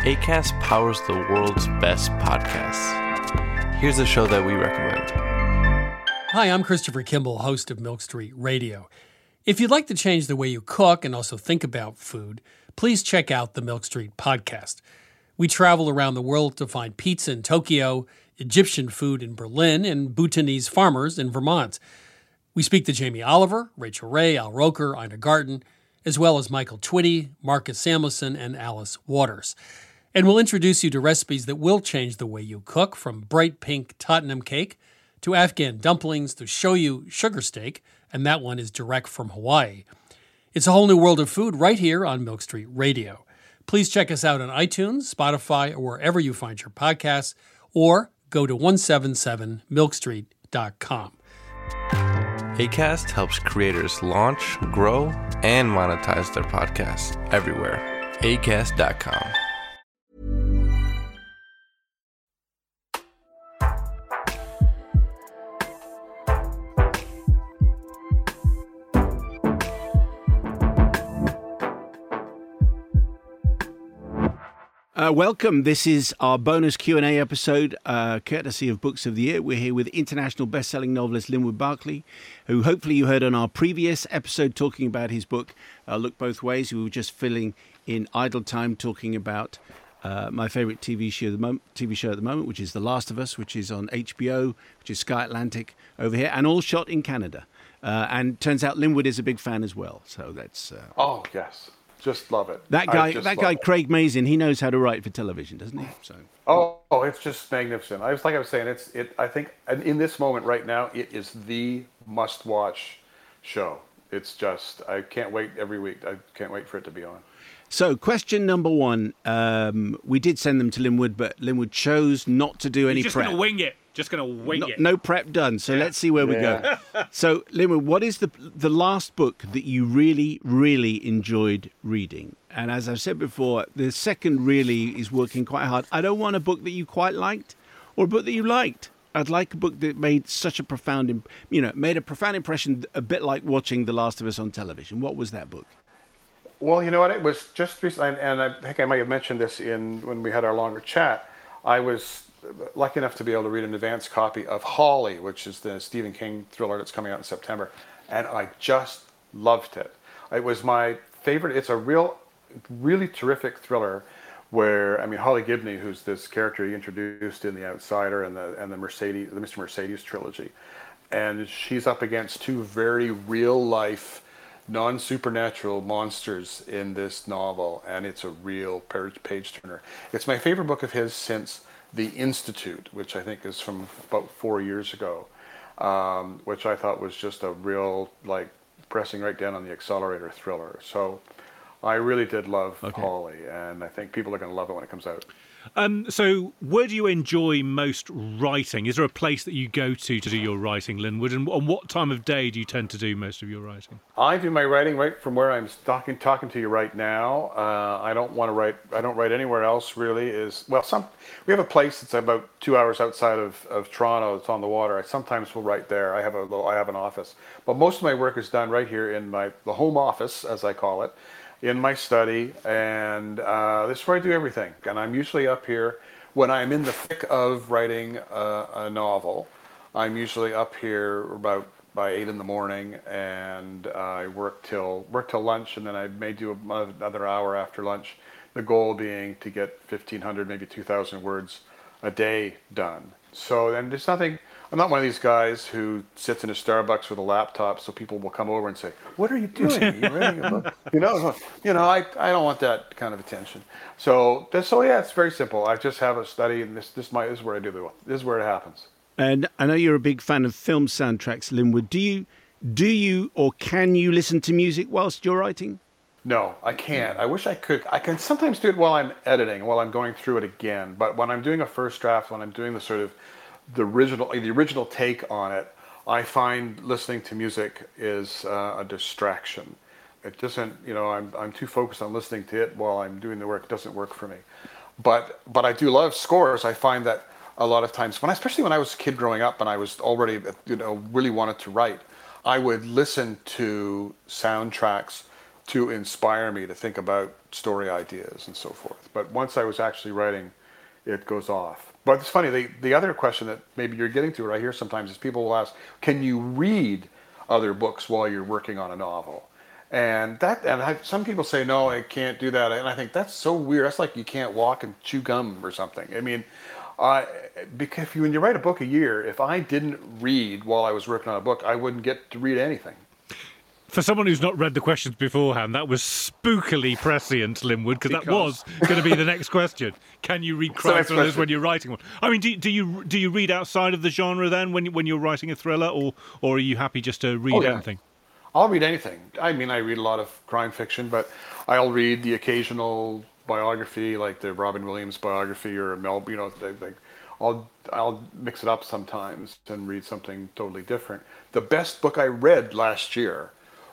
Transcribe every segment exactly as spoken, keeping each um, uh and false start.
Acast powers the world's best podcasts. Here's a show that we recommend. Hi, I'm Christopher Kimball, host of Milk Street Radio. If you'd like to change the way you cook and also think about food, please check out the Milk Street podcast. We travel around the world to find pizza in Tokyo, Egyptian food in Berlin, and Bhutanese farmers in Vermont. We speak to Jamie Oliver, Rachel Ray, Al Roker, Ina Garten, as well as Michael Twitty, Marcus Samuelson, and Alice Waters. And we'll introduce you to recipes that will change the way you cook, from bright pink Tottenham cake to Afghan dumplings to shoyu sugar steak, and that one is direct from Hawaii. It's a whole new world of food right here on Milk Street Radio. Please check us out on iTunes, Spotify, or wherever you find your podcasts, or go to one seventy-seven milk street dot com. Acast helps creators launch, grow, and monetize their podcasts everywhere. acast dot com. Uh, welcome. This is our bonus Q and A episode, uh, courtesy of Books of the Year. We're here with international best-selling novelist Linwood Barclay, who hopefully you heard on our previous episode talking about his book, uh, Look Both Ways. We were just filling in idle time talking about uh, my favourite T V show, the mo- T V show at the moment, which is The Last of Us, which is on H B O, which is Sky Atlantic over here, and all shot in Canada. Uh, and turns out Linwood is a big fan as well. So that's... Uh, oh, yes. Just love it. That guy, that guy, it. Craig Mazin, he knows how to write for television, doesn't he? So. Oh, oh, it's just magnificent. I was like I was saying, it's it. I think in this moment right now, it is the must-watch show. It's just I can't wait every week. I can't wait for it to be on. So, question number one: um, we did send them to Linwood, but Linwood chose not to do any He's just prep. Just going to wing it. Just going to wing no, it. No prep done. So yeah. Let's see where yeah. we go. So, Linwood, what is the the last book that you really, really enjoyed reading? And as I've said before, the second really is working quite hard. I don't want a book that you quite liked or a book that you liked. I'd like a book that made such a profound, you know, made a profound impression, a bit like watching The Last of Us on television. What was that book? Well, you know what? It was just recently, and I think I might have mentioned this in when we had our longer chat. I was lucky enough to be able to read an advanced copy of Holly, which is the Stephen King thriller that's coming out in September, and I just loved it. It was my favorite. It's a real, really terrific thriller where, I mean, Holly Gibney, who's this character he introduced in The Outsider and the and the Mercedes, the Mister Mercedes trilogy, and she's up against two very real life, non-supernatural monsters in this novel, and it's a real page turner. It's my favorite book of his since The Institute, which I think is from about four years ago, um, which I thought was just a real, like, pressing right down on the accelerator thriller. So I really did love okay. Holly, and I think people are going to love it when it comes out. Um, so where do you enjoy most writing? Is there a place that you go to to do your writing, Linwood? And on what time of day do you tend to do most of your writing? I do my writing right from where I'm talking talking to you right now. Uh, I don't want to write. I don't write anywhere else really. Is well, some we have a place that's about two hours outside of, of Toronto. It's on the water. I sometimes will write there. I have a little, I have an office, but most of my work is done right here in my the home office, as I call it, in my study, and uh, this is where I do everything. And I'm usually up here when I'm in the thick of writing a, a novel. I'm usually up here about by eight in the morning, and uh, I work till work till lunch, and then I may do another hour after lunch. The goal being to get fifteen hundred, maybe two thousand words a day done. So, and there's nothing. I'm not one of these guys who sits in a Starbucks with a laptop, so people will come over and say, "What are you doing? Are you writing a book?" You know, you know, I, I don't want that kind of attention. So, so yeah, it's very simple. I just have a study, and this this, my, this is where I do the this is where it happens. And I know you're a big fan of film soundtracks, Linwood. Do you do you or can you listen to music whilst you're writing? No, I can't. I wish I could. I can sometimes do it while I'm editing, while I'm going through it again. But when I'm doing a first draft, when I'm doing the sort of the original, the original take on it, I find listening to music is uh, a distraction. It doesn't, you know, I'm I'm too focused on listening to it while I'm doing the work. It doesn't work for me. But but I do love scores. I find that a lot of times, when I, especially when I was a kid growing up and I was already, you know, really wanted to write, I would listen to soundtracks to inspire me to think about story ideas and so forth. But once I was actually writing, it goes off. But it's funny, the, the other question that maybe you're getting to, what I hear sometimes is people will ask, can you read other books while you're working on a novel? And that, and I, some people say, no, I can't do that. And I think that's so weird. That's like you can't walk and chew gum or something. I mean, uh, because if you, when you write a book a year, if I didn't read while I was working on a book, I wouldn't get to read anything. For someone who's not read the questions beforehand, that was spookily prescient, Linwood, because that was going to be the next question. Can you read crime thrillers when you're writing one? I mean, do, do you do you read outside of the genre then when when you're writing a thriller, or or are you happy just to read oh, yeah. anything? I'll read anything. I mean, I read a lot of crime fiction, but I'll read the occasional biography, like the Robin Williams biography or a Mel. You know, like I'll I'll mix it up sometimes and read something totally different. The best book I read last year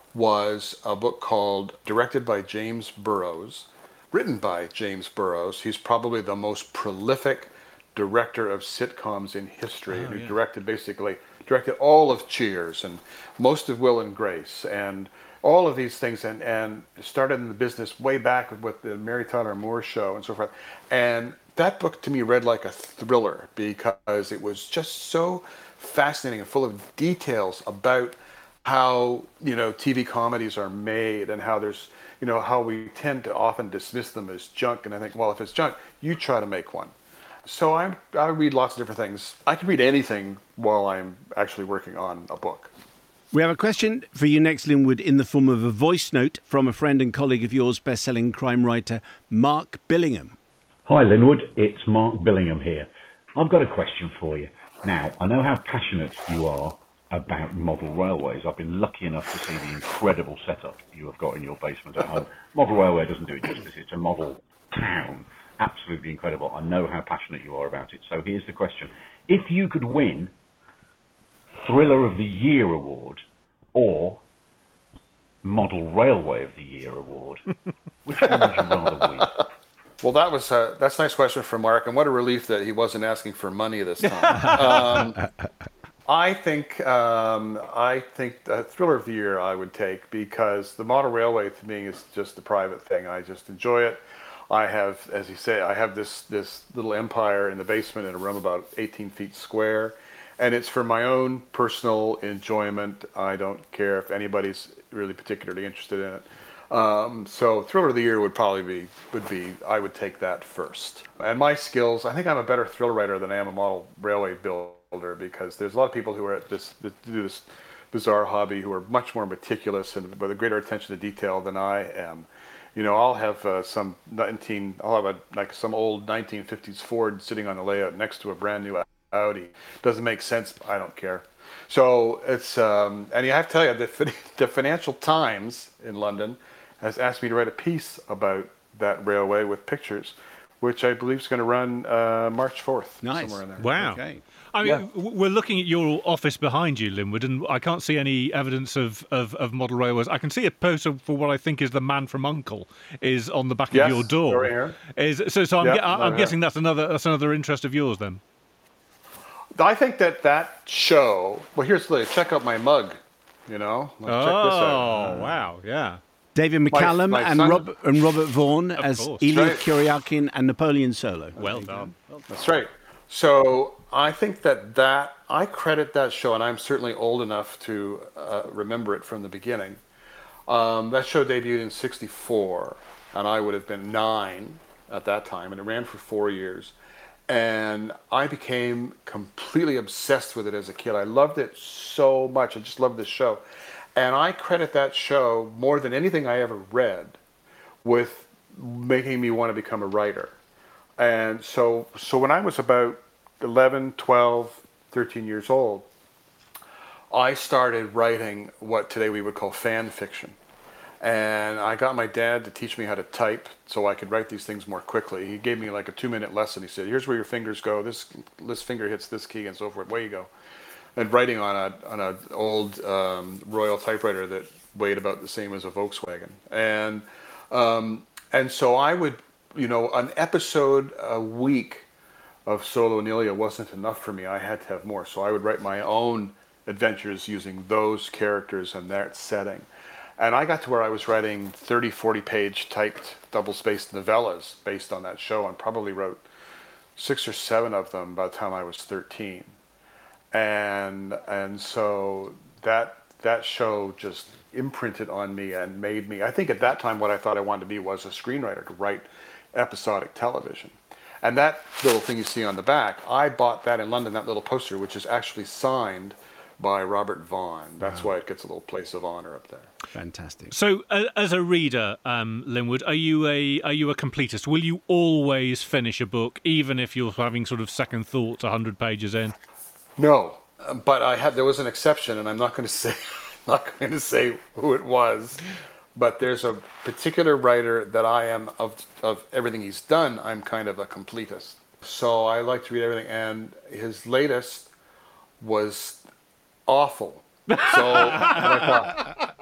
was a book called, directed by James Burrows, written by James Burrows. He's probably the most prolific director of sitcoms in history. Oh, yeah. He directed basically, directed all of Cheers and most of Will and Grace and all of these things, and, and started in the business way back with, with the Mary Tyler Moore Show and so forth. And that book to me read like a thriller because it was just so fascinating and full of details about how, you know, T V comedies are made and how there's, you know, how we tend to often dismiss them as junk. And I think, well, if it's junk, you try to make one. So I I read lots of different things. I can read anything while I'm actually working on a book. We have a question for you next, Linwood, in the form of a voice note from a friend and colleague of yours, best-selling crime writer Mark Billingham. Hi, Linwood. It's Mark Billingham here. I've got a question for you. Now, I know how passionate you are about model railways. I've been lucky enough to see the incredible setup you have got in your basement at home. Model railway doesn't do it justice. It's a model town. Absolutely incredible. I know how passionate you are about it. So here's the question. If you could win Thriller of the Year award or Model Railway of the Year award, which one would you rather win? Well, that was a, that's a nice question from Mark, and what a relief that he wasn't asking for money this time. um, I think um, I think the Thriller of the Year I would take, because the Model Railway to me is just a private thing. I just enjoy it. I have, as you say, I have this this little empire in the basement in a room about eighteen feet square, and it's for my own personal enjoyment. I don't care if anybody's really particularly interested in it. Um, so Thriller of the Year would probably be would be I would take that first. And my skills, I think I'm a better thriller writer than I am a model railway builder. Because there's a lot of people who are at this, that do this bizarre hobby who are much more meticulous and with a greater attention to detail than I am. You know, I'll have uh, some nineteen, I'll have a, like some old nineteen fifties Ford sitting on the layout next to a brand new Audi. Doesn't make sense. I don't care. So it's, um, and you have to tell you, the, the Financial Times in London has asked me to write a piece about that railway with pictures, which I believe is going to run uh, March fourth. Nice. Somewhere in there. Wow. Okay. I mean, Yeah. we're looking at your office behind you, Linwood, and I can't see any evidence of, of, of model railways. I can see a poster for what I think is the Man from U N C L E is on the back Yes, of your door. right here. Is so? So I'm, Yeah, gu- I'm right guessing here. that's another that's another interest of yours then. I think that that show. Well, here's the check out my mug. You know, Let's check this out. Oh wow, yeah. David McCallum my and, son- Rob, and Robert Vaughan as course. Ilya Right. Kuryakin and Napoleon Solo. Well done. That's right. So I think that that I credit that show, and I'm certainly old enough to uh, remember it from the beginning. Um, that show debuted in sixty-four, and I would have been nine at that time, and it ran for four years. And I became completely obsessed with it as a kid. I loved it so much. I just loved this show. And I credit that show more than anything I ever read with making me want to become a writer. And so so when I was about eleven, twelve, thirteen years old, I started writing what today we would call fan fiction. And I got my dad to teach me how to type so I could write these things more quickly. He gave me like a two-minute lesson. He said, here's where your fingers go. This this finger hits this key and so forth. Way you go. And writing on a on an old um, Royal typewriter that weighed about the same as a Volkswagen. And um, and so I would, you know, an episode a week of Solo and Ilya wasn't enough for me. I had to have more. So I would write my own adventures using those characters and that setting. And I got to where I was writing thirty, forty page typed double-spaced novellas based on that show, and probably wrote six or seven of them by the time I was thirteen. And and so that that show just imprinted on me and made me, I think at that time what I thought I wanted to be was a screenwriter, to write episodic television. And that little thing you see on the back, I bought that in London, that little poster, which is actually signed by Robert Vaughn. That's wow. why it gets a little place of honor up there. Fantastic. So, uh, as a reader, um, Linwood, are you a are you a completist? Will you always finish a book, even if you're having sort of second thoughts a hundred pages in? No, but I had there was an exception, and I'm not going to say not going to say who it was. But there's a particular writer that I am of of everything he's done. I'm kind of a completist, so I like to read everything. And his latest was awful. So I,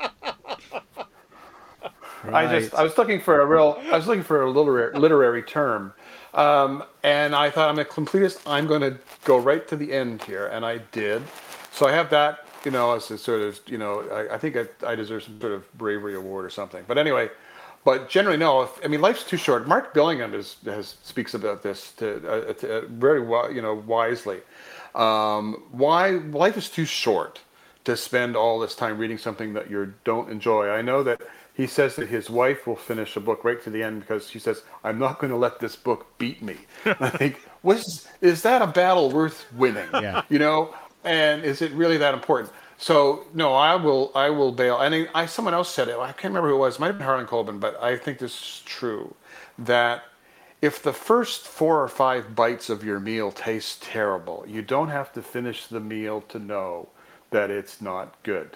right. I just I was looking for a real I was looking for a literary literary term, um, and I thought I'm a completist. I'm going to go right to the end here, and I did. So I have that, you know, as a sort of, you know, I, I think I, I deserve some sort of bravery award or something. But anyway, but generally no. If, I mean, life's too short. Mark Billingham is, has speaks about this to, uh, to, uh, very you know wisely. Um, why life is too short to spend all this time reading something that you don't enjoy. I know that he says that his wife will finish a book right to the end because she says, "I'm not going to let this book beat me." I think, was is that a battle worth winning? Yeah. You know, and is it really that important? So no, I will I will bail. And I, I someone else said it. I can't remember who it was. It might have been Harlan Coben, but I think this is true. That if the first four or five bites of your meal taste terrible, you don't have to finish the meal to know that it's not good.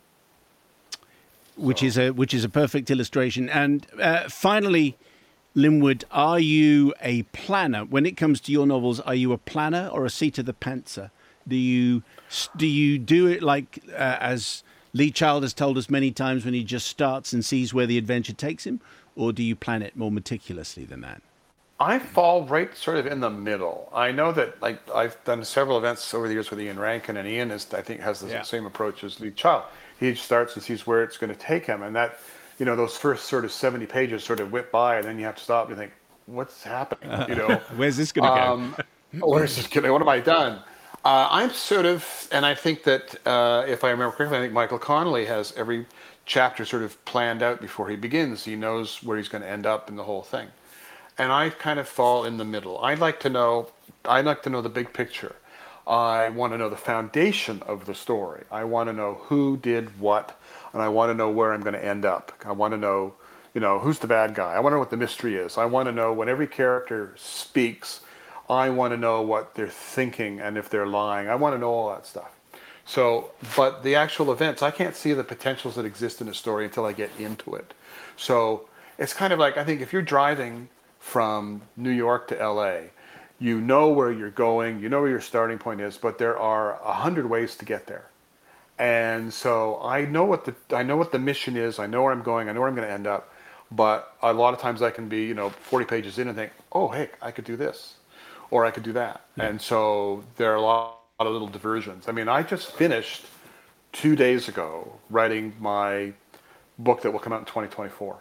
Which so. is a which is a perfect illustration. And uh, finally, Linwood, are you a planner when it comes to your novels? Are you a planner or a seat of the pantser? Do you do you do it like uh, as Lee Child has told us many times, when he just starts and sees where the adventure takes him, or do you plan it more meticulously than that? I fall right sort of in the middle. I know that, like, I've done several events over the years with Ian Rankin, and Ian is, I think, has the yeah. same approach as Lee Child. He starts and sees where it's going to take him, and that, you know, those first sort of seventy pages sort of whip by, and then you have to stop and think, what's happening? You know, where's this going to um, go? Where's this going? What have I done? Uh, I'm sort of, and I think that uh, if I remember correctly, I think Michael Connelly has every chapter sort of planned out before he begins. He knows where he's going to end up in the whole thing. And I kind of fall in the middle. I'd like to know, I'd like to know the big picture. I want to know the foundation of the story. I want to know who did what, and I want to know where I'm going to end up. I want to know, you know, who's the bad guy. I want to know what the mystery is. I want to know when every character speaks, I want to know what they're thinking and if they're lying. I want to know all that stuff. So, but the actual events, I can't see the potentials that exist in a story until I get into it. So it's kind of like, I think if you're driving from New York to L A, you know where you're going, you know where your starting point is, but there are a hundred ways to get there. And so I know what the I know what the mission is, I know where I'm going, I know where I'm going to end up, but a lot of times I can be, you know, forty pages in and think, oh, hey, I could do this, or I could do that. Yeah. And so there are a lot, a lot of little diversions. I mean, I just finished two days ago writing my book that will come out in twenty twenty-four.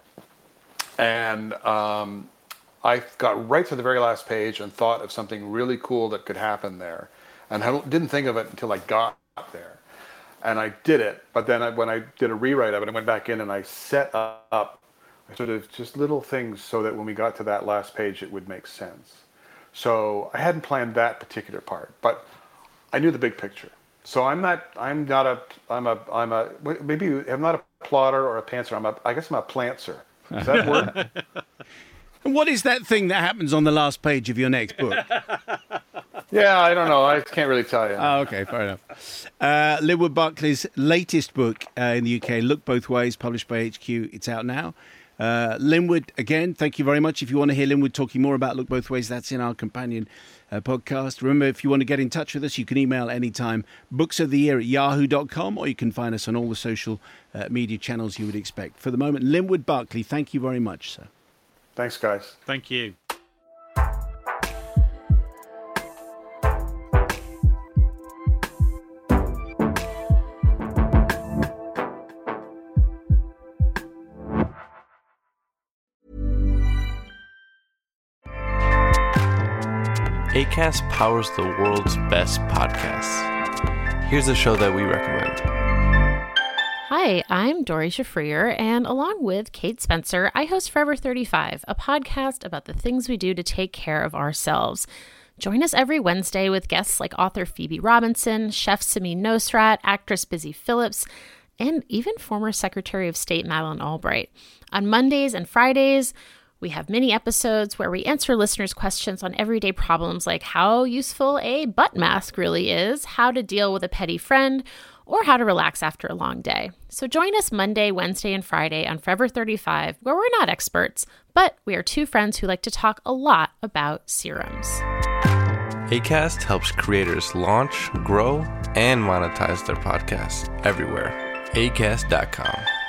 And um, I got right to the very last page and thought of something really cool that could happen there. And I didn't think of it until I got there. And I did it, but then I, when I did a rewrite of it, I went back in and I set up sort of just little things so that when we got to that last page, it would make sense. So I hadn't planned that particular part, but I knew the big picture. So I'm not, I'm not a, I'm a, I'm a, maybe I'm not a plotter or a pantser. I'm a, I guess I'm a plantser. Does that work? And what is that thing that happens on the last page of your next book? Yeah, I don't know. I can't really tell you. Oh, okay, fair enough. Uh, Linwood Barclay's latest book uh, in the U K, Look Both Ways, published by H Q. It's out now. Uh, Linwood, again, thank you very much. If you want to hear Linwood talking more about Look Both Ways, that's in our companion uh, podcast. Remember, if you want to get in touch with us, you can email anytime, books of the year at yahoo dot com, or you can find us on all the social uh, media channels you would expect. For the moment, Linwood Barclay, thank you very much, sir. Thanks, guys. Thank you. Acast powers the world's best podcasts. Here's a show that we recommend. Hi, I'm Dori Shafrir, and along with Kate Spencer, I host Forever thirty-five, a podcast about the things we do to take care of ourselves. Join us every Wednesday with guests like author Phoebe Robinson, chef Samin Nosrat, actress Busy Phillips, and even former Secretary of State Madeleine Albright. On Mondays and Fridays, we have mini episodes where we answer listeners' questions on everyday problems like how useful a butt mask really is, how to deal with a petty friend, or how to relax after a long day. So join us Monday, Wednesday, and Friday on Forever thirty-five, where we're not experts, but we are two friends who like to talk a lot about serums. Acast helps creators launch, grow, and monetize their podcasts everywhere. acast dot com.